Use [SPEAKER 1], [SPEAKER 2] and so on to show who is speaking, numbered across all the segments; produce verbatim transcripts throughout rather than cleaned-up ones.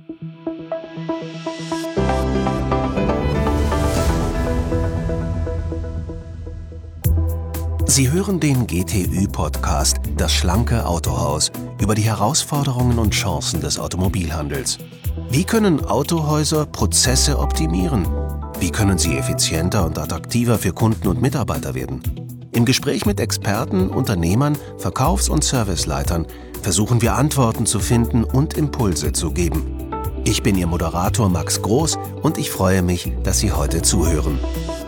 [SPEAKER 1] Sie hören den G T Ü-Podcast Das schlanke Autohaus über die Herausforderungen und Chancen des Automobilhandels. Wie können Autohäuser Prozesse optimieren? Wie können sie effizienter und attraktiver für Kunden und Mitarbeiter werden? Im Gespräch mit Experten, Unternehmern, Verkaufs- und Serviceleitern versuchen wir Antworten zu finden und Impulse zu geben. Ich bin Ihr Moderator Max Groß und ich freue mich, dass Sie heute zuhören.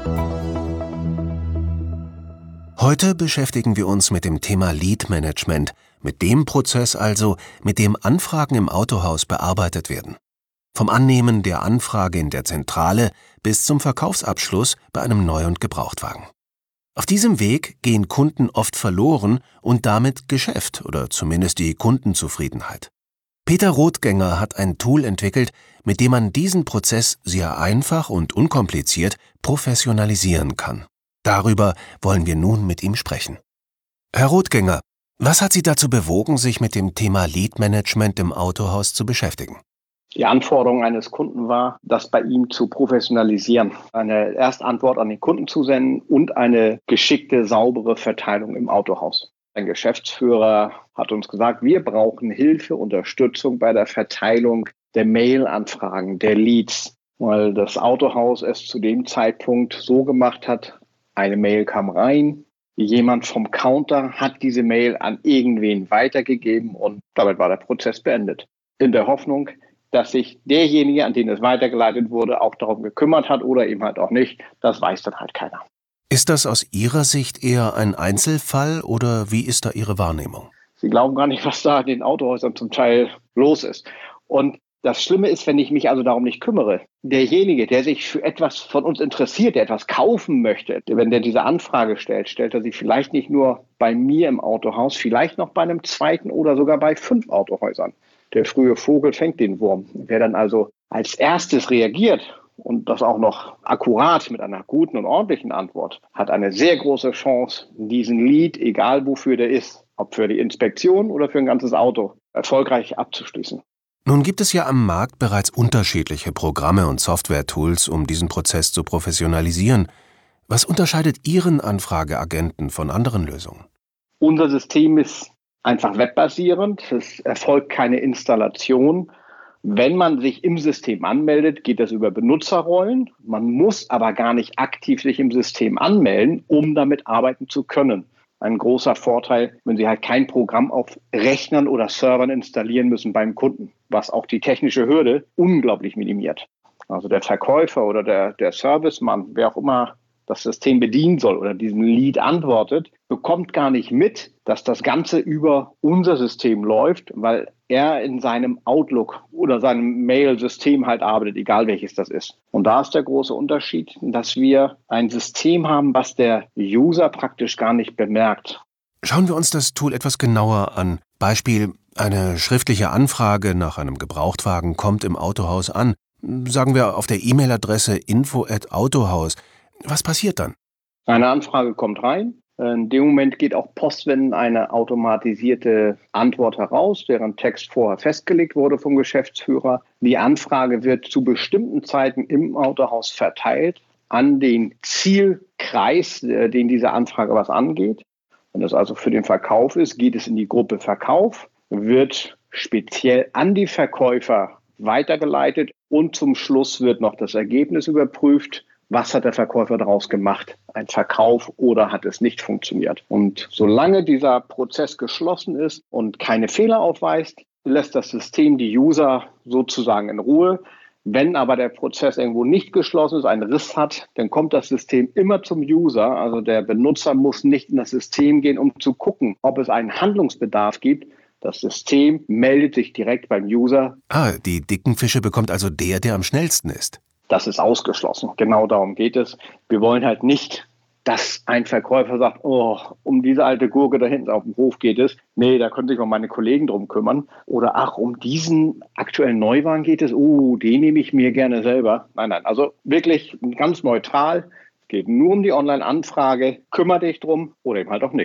[SPEAKER 1] Heute beschäftigen wir uns mit dem Thema Lead Management, mit dem Prozess also, mit dem Anfragen im Autohaus bearbeitet werden. Vom Annehmen der Anfrage in der Zentrale bis zum Verkaufsabschluss bei einem Neu- und Gebrauchtwagen. Auf diesem Weg gehen Kunden oft verloren und damit Geschäft oder zumindest die Kundenzufriedenheit. Peter Rothgänger hat ein Tool entwickelt, mit dem man diesen Prozess sehr einfach und unkompliziert professionalisieren kann. Darüber wollen wir nun mit ihm sprechen. Herr Rothgänger, was hat Sie dazu bewogen, sich mit dem Thema Lead Management im Autohaus zu beschäftigen?
[SPEAKER 2] Die Anforderung eines Kunden war, das bei ihm zu professionalisieren, eine Erstantwort an den Kunden zu senden und eine geschickte, saubere Verteilung im Autohaus. Ein Geschäftsführer hat uns gesagt, wir brauchen Hilfe, Unterstützung bei der Verteilung der Mail-Anfragen, der Leads, weil das Autohaus es zu dem Zeitpunkt so gemacht hat, eine Mail kam rein, jemand vom Counter hat diese Mail an irgendwen weitergegeben und damit war der Prozess beendet. In der Hoffnung, dass sich derjenige, an den es weitergeleitet wurde, auch darum gekümmert hat oder eben halt auch nicht, das weiß dann halt keiner.
[SPEAKER 1] Ist das aus Ihrer Sicht eher ein Einzelfall oder wie ist da Ihre Wahrnehmung?
[SPEAKER 2] Sie glauben gar nicht, was da in den Autohäusern zum Teil los ist. Und das Schlimme ist, wenn ich mich also darum nicht kümmere. Derjenige, der sich für etwas von uns interessiert, der etwas kaufen möchte, wenn der diese Anfrage stellt, stellt er sie vielleicht nicht nur bei mir im Autohaus, vielleicht noch bei einem zweiten oder sogar bei fünf Autohäusern. Der frühe Vogel fängt den Wurm. Wer dann also als erstes reagiert und das auch noch akkurat mit einer guten und ordentlichen Antwort, hat eine sehr große Chance, diesen Lead, egal wofür der ist, ob für die Inspektion oder für ein ganzes Auto, erfolgreich abzuschließen.
[SPEAKER 1] Nun gibt es ja am Markt bereits unterschiedliche Programme und Software-Tools, um diesen Prozess zu professionalisieren. Was unterscheidet Ihren Anfrageagenten von anderen Lösungen?
[SPEAKER 2] Unser System ist einfach webbasierend. Es erfolgt keine Installation. Wenn man sich im System anmeldet, geht das über Benutzerrollen. Man muss aber gar nicht aktiv sich im System anmelden, um damit arbeiten zu können. Ein großer Vorteil, wenn Sie halt kein Programm auf Rechnern oder Servern installieren müssen beim Kunden, was auch die technische Hürde unglaublich minimiert. Also der Verkäufer oder der, der Servicemann, wer auch immer das System bedienen soll oder diesem Lead antwortet, bekommt gar nicht mit, dass das Ganze über unser System läuft, weil er in seinem Outlook oder seinem Mail-System halt arbeitet, egal welches das ist. Und da ist der große Unterschied, dass wir ein System haben, was der User praktisch gar nicht bemerkt.
[SPEAKER 1] Schauen wir uns das Tool etwas genauer an. Beispiel: Eine schriftliche Anfrage nach einem Gebrauchtwagen kommt im Autohaus an. Sagen wir auf der E-Mail-Adresse info at autohaus. Was passiert dann?
[SPEAKER 2] Eine Anfrage kommt rein. In dem Moment geht auch postwendend eine automatisierte Antwort heraus, deren Text vorher festgelegt wurde vom Geschäftsführer. Die Anfrage wird zu bestimmten Zeiten im Autohaus verteilt an den Zielkreis, den diese Anfrage was angeht. Wenn es also für den Verkauf ist, geht es in die Gruppe Verkauf, wird speziell an die Verkäufer weitergeleitet und zum Schluss wird noch das Ergebnis überprüft. Was hat der Verkäufer daraus gemacht? Ein Verkauf oder hat es nicht funktioniert? Und solange dieser Prozess geschlossen ist und keine Fehler aufweist, lässt das System die User sozusagen in Ruhe. Wenn aber der Prozess irgendwo nicht geschlossen ist, einen Riss hat, dann kommt das System immer zum User. Also der Benutzer muss nicht in das System gehen, um zu gucken, ob es einen Handlungsbedarf gibt. Das System meldet sich direkt beim User.
[SPEAKER 1] Ah, die dicken Fische bekommt also der, der am schnellsten ist.
[SPEAKER 2] Das ist ausgeschlossen. Genau darum geht es. Wir wollen halt nicht, dass ein Verkäufer sagt, oh, um diese alte Gurke da hinten auf dem Hof geht es. Nee, da können sich mal meine Kollegen drum kümmern. Oder ach, um diesen aktuellen Neuwagen geht es. Oh, den nehme ich mir gerne selber. Nein, nein, also wirklich ganz neutral. Es geht nur um die Online-Anfrage. Kümmere dich drum oder eben halt auch nicht.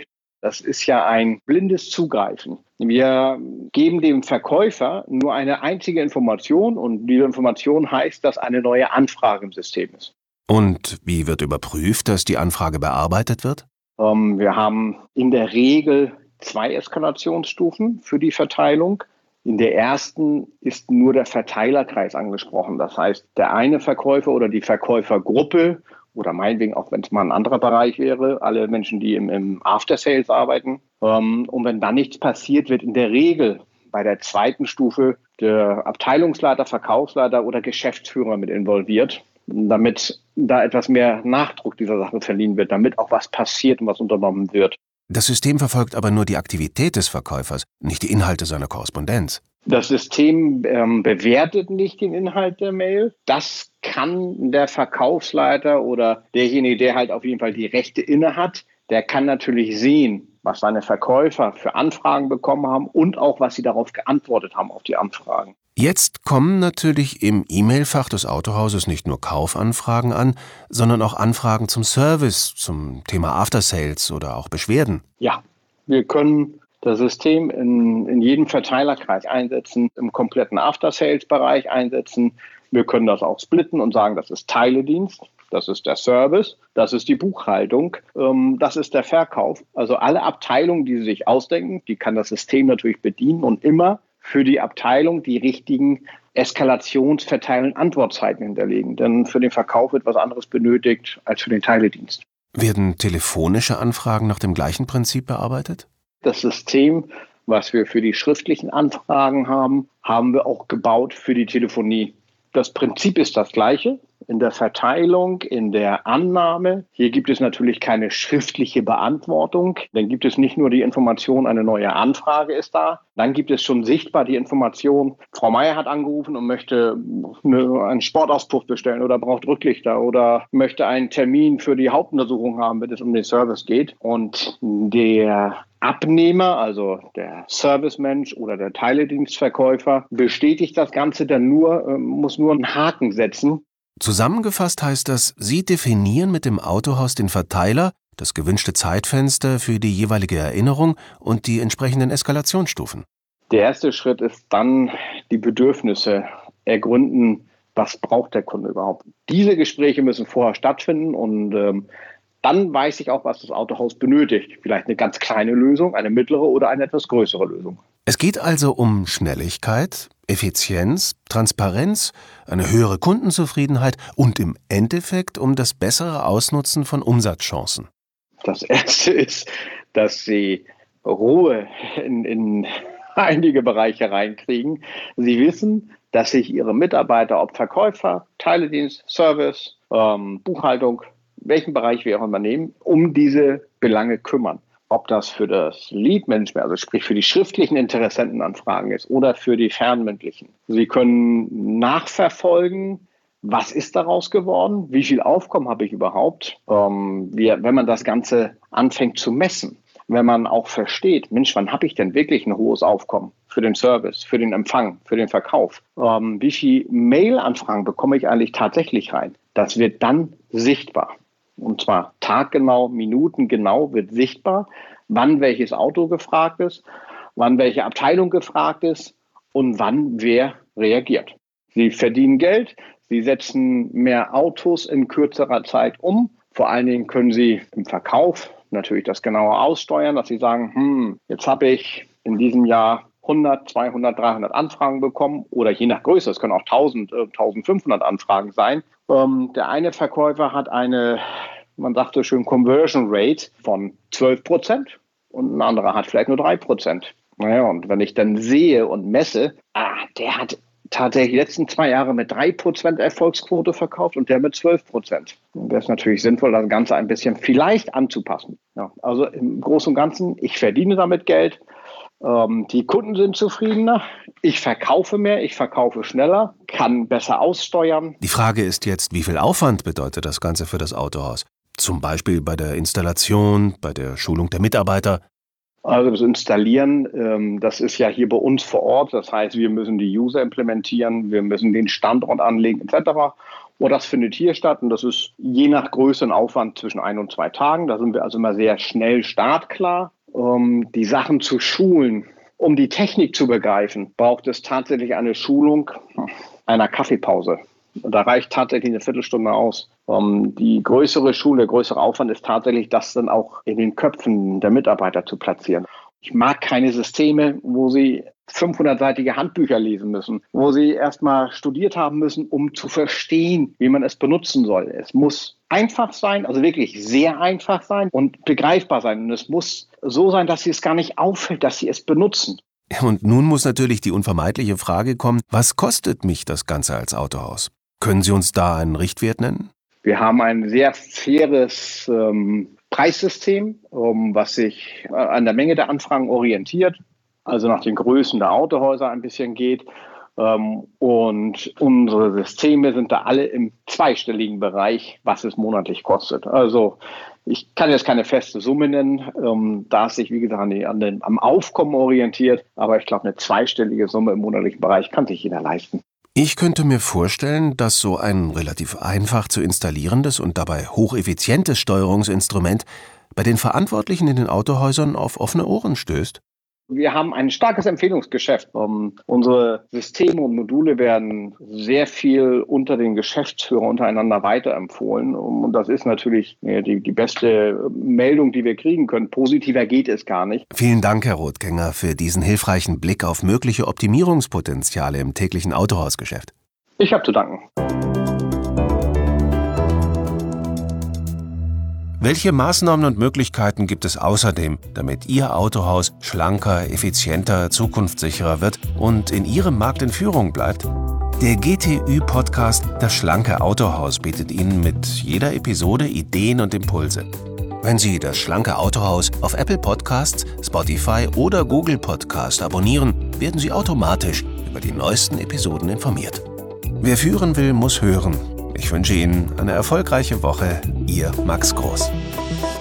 [SPEAKER 2] Das ist ja ein blindes Zugreifen. Wir geben dem Verkäufer nur eine einzige Information und diese Information heißt, dass eine neue Anfrage im System ist.
[SPEAKER 1] Und wie wird überprüft, dass die Anfrage bearbeitet wird?
[SPEAKER 2] Ähm, wir haben in der Regel zwei Eskalationsstufen für die Verteilung. In der ersten ist nur der Verteilerkreis angesprochen. Das heißt, der eine Verkäufer oder die Verkäufergruppe oder meinetwegen auch, wenn es mal ein anderer Bereich wäre, alle Menschen, die im, im After-Sales arbeiten. Ähm, und wenn dann nichts passiert, wird in der Regel bei der zweiten Stufe der Abteilungsleiter, Verkaufsleiter oder Geschäftsführer mit involviert, damit da etwas mehr Nachdruck dieser Sache verliehen wird, damit auch was passiert und was unternommen wird.
[SPEAKER 1] Das System verfolgt aber nur die Aktivität des Verkäufers, nicht die Inhalte seiner Korrespondenz.
[SPEAKER 2] Das System ähm, bewertet nicht den Inhalt der Mail. Das kann der Verkaufsleiter oder derjenige, der halt auf jeden Fall die Rechte innehat, der kann natürlich sehen, was seine Verkäufer für Anfragen bekommen haben und auch, was sie darauf geantwortet haben, auf die Anfragen.
[SPEAKER 1] Jetzt kommen natürlich im E-Mail-Fach des Autohauses nicht nur Kaufanfragen an, sondern auch Anfragen zum Service, zum Thema After-Sales oder auch Beschwerden.
[SPEAKER 2] Ja, wir können das System in, in jedem Verteilerkreis einsetzen, im kompletten After-Sales-Bereich einsetzen. Wir können das auch splitten und sagen, das ist Teiledienst, das ist der Service, das ist die Buchhaltung, ähm, das ist der Verkauf. Also alle Abteilungen, die Sie sich ausdenken, die kann das System natürlich bedienen und immer für die Abteilung die richtigen Eskalations-, Verteil- und Antwortzeiten hinterlegen. Denn für den Verkauf wird was anderes benötigt als für den Teiledienst.
[SPEAKER 1] Werden telefonische Anfragen nach dem gleichen Prinzip bearbeitet?
[SPEAKER 2] Das System, was wir für die schriftlichen Anfragen haben, haben wir auch gebaut für die Telefonie. Das Prinzip ist das gleiche. In der Verteilung, in der Annahme. Hier gibt es natürlich keine schriftliche Beantwortung. Dann gibt es nicht nur die Information, eine neue Anfrage ist da. Dann gibt es schon sichtbar die Information, Frau Meier hat angerufen und möchte eine, einen Sportauspuff bestellen oder braucht Rücklichter oder möchte einen Termin für die Hauptuntersuchung haben, wenn es um den Service geht. Und der Abnehmer, also der Servicemensch oder der Teiledienstverkäufer, bestätigt das Ganze dann nur, muss nur einen Haken setzen.
[SPEAKER 1] Zusammengefasst heißt das, Sie definieren mit dem Autohaus den Verteiler, das gewünschte Zeitfenster für die jeweilige Erinnerung und die entsprechenden Eskalationsstufen.
[SPEAKER 2] Der erste Schritt ist dann die Bedürfnisse ergründen, was braucht der Kunde überhaupt. Diese Gespräche müssen vorher stattfinden und ähm, dann weiß ich auch, was das Autohaus benötigt. Vielleicht eine ganz kleine Lösung, eine mittlere oder eine etwas größere Lösung.
[SPEAKER 1] Es geht also um Schnelligkeit, Effizienz, Transparenz, eine höhere Kundenzufriedenheit und im Endeffekt um das bessere Ausnutzen von Umsatzchancen.
[SPEAKER 2] Das erste ist, dass Sie Ruhe in, in einige Bereiche reinkriegen. Sie wissen, dass sich Ihre Mitarbeiter, ob Verkäufer, Teiledienst, Service, ähm, Buchhaltung, welchen Bereich wir auch immer nehmen, um diese Belange kümmern. Ob das für das Lead-Management, also sprich für die schriftlichen Interessentenanfragen ist oder für die fernmündlichen. Sie können nachverfolgen, was ist daraus geworden, wie viel Aufkommen habe ich überhaupt, ähm, wie, wenn man das Ganze anfängt zu messen. Wenn man auch versteht, Mensch, wann habe ich denn wirklich ein hohes Aufkommen für den Service, für den Empfang, für den Verkauf? Ähm, wie viel Mail-Anfragen bekomme ich eigentlich tatsächlich rein? Das wird dann sichtbar. Und zwar taggenau, minutengenau wird sichtbar, wann welches Auto gefragt ist, wann welche Abteilung gefragt ist und wann wer reagiert. Sie verdienen Geld, sie setzen mehr Autos in kürzerer Zeit um. Vor allen Dingen können sie im Verkauf natürlich das genauer aussteuern, dass sie sagen, hm, jetzt habe ich in diesem Jahr hundert, zweihundert, dreihundert Anfragen bekommen oder je nach Größe, es können auch tausend, eintausendfünfhundert Anfragen sein. Ähm, der eine Verkäufer hat eine, man sagt so schön, Conversion Rate von zwölf Prozent und ein anderer hat vielleicht nur drei Prozent. Naja, und wenn ich dann sehe und messe, ah, der hat tatsächlich die letzten zwei Jahre mit drei Prozent Erfolgsquote verkauft und der mit zwölf Prozent. Und das ist natürlich sinnvoll, das Ganze ein bisschen vielleicht anzupassen. Ja, also im Großen und Ganzen, ich verdiene damit Geld, ähm, die Kunden sind zufriedener, ich verkaufe mehr, ich verkaufe schneller, kann besser aussteuern.
[SPEAKER 1] Die Frage ist jetzt, wie viel Aufwand bedeutet das Ganze für das Autohaus? Zum Beispiel bei der Installation, bei der Schulung der Mitarbeiter.
[SPEAKER 2] Also das Installieren, ähm, das ist ja hier bei uns vor Ort. Das heißt, wir müssen die User implementieren, wir müssen den Standort anlegen et cetera. Und das findet hier statt und das ist je nach Größe ein Aufwand zwischen ein und zwei Tagen. Da sind wir also immer sehr schnell startklar. um die Sachen zu schulen, um die Technik zu begreifen, braucht es tatsächlich eine Schulung einer Kaffeepause. Da reicht tatsächlich eine Viertelstunde aus. Um, die größere Schule, der größere Aufwand ist tatsächlich, das dann auch in den Köpfen der Mitarbeiter zu platzieren. Ich mag keine Systeme, wo sie fünfhundertseitige Handbücher lesen müssen, wo sie erstmal studiert haben müssen, um zu verstehen, wie man es benutzen soll. Es muss einfach sein, also wirklich sehr einfach sein und begreifbar sein. Und es muss so sein, dass sie es gar nicht auffällt, dass sie es benutzen.
[SPEAKER 1] Und nun muss natürlich die unvermeidliche Frage kommen, was kostet mich das Ganze als Autohaus? Können Sie uns da einen Richtwert nennen?
[SPEAKER 2] Wir haben ein sehr faires ähm, Preissystem, um, was sich an der Menge der Anfragen orientiert, also nach den Größen der Autohäuser ein bisschen geht. Ähm, und unsere Systeme sind da alle im zweistelligen Bereich, was es monatlich kostet. Also ich kann jetzt keine feste Summe nennen, ähm, da es sich, wie gesagt, an den, an den, am Aufkommen orientiert. Aber ich glaube, eine zweistellige Summe im monatlichen Bereich kann sich jeder leisten.
[SPEAKER 1] Ich könnte mir vorstellen, dass so ein relativ einfach zu installierendes und dabei hocheffizientes Steuerungsinstrument bei den Verantwortlichen in den Autohäusern auf offene Ohren stößt.
[SPEAKER 2] Wir haben ein starkes Empfehlungsgeschäft. Um, unsere Systeme und Module werden sehr viel unter den Geschäftsführern untereinander weiterempfohlen. Um, und das ist natürlich äh, die, die beste Meldung, die wir kriegen können. Positiver geht es gar nicht.
[SPEAKER 1] Vielen Dank, Herr Rothgänger, für diesen hilfreichen Blick auf mögliche Optimierungspotenziale im täglichen Autohausgeschäft.
[SPEAKER 2] Ich habe zu danken.
[SPEAKER 1] Welche Maßnahmen und Möglichkeiten gibt es außerdem, damit Ihr Autohaus schlanker, effizienter, zukunftssicherer wird und in Ihrem Markt in Führung bleibt? Der G T Ü-Podcast Das schlanke Autohaus bietet Ihnen mit jeder Episode Ideen und Impulse. Wenn Sie das schlanke Autohaus auf Apple Podcasts, Spotify oder Google Podcast abonnieren, werden Sie automatisch über die neuesten Episoden informiert. Wer führen will, muss hören. Ich wünsche Ihnen eine erfolgreiche Woche. Ihr Max Groß.